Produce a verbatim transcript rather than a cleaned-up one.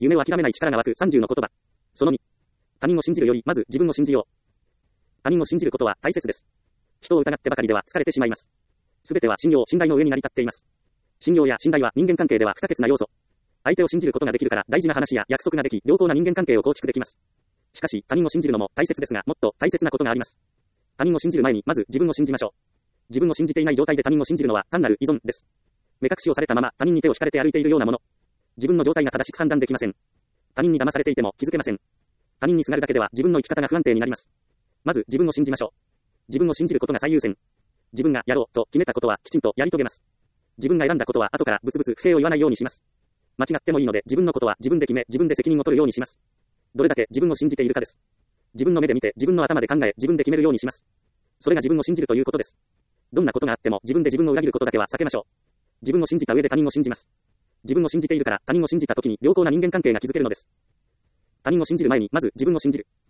夢を諦めない力が湧くさんじゅうの言葉。そのに。他人を信じるより、まず自分を信じよう。他人を信じることは大切です。人を疑ってばかりでは疲れてしまいます。すべては信用、信頼の上に成り立っています。信用や信頼は人間関係では不可欠な要素。相手を信じることができるから大事な話や約束ができ、良好な人間関係を構築できます。しかし、他人を信じるのも大切ですが、もっと大切なことがあります。他人を信じる前に、まず自分を信じましょう。自分を信じていない状態で他人を信じるのは単なる依存です。目隠しをされたまま他人に手を引かれて歩いているようなもの。自分の状態が正しく判断できません。他人に騙されていても気づけません。他人にすがるだけでは自分の生き方が不安定になります。まず自分を信じましょう。自分を信じることが最優先。自分がやろうと決めたことはきちんとやり遂げます。自分が選んだことは後からブツブツ不正を言わないようにします。間違ってもいいので自分のことは自分で決め、自分で責任を取るようにします。どれだけ自分を信じているかです。自分の目で見て、自分の頭で考え、自分で決めるようにします。それが自分を信じるということです。どんなことがあっても自分で自分を裏切ることだけは避けましょう。自分を信じた上で他人を信じます。自分を信じているから他人を信じた時に良好な人間関係が築けるのです。他人を信じる前にまず自分を信じる。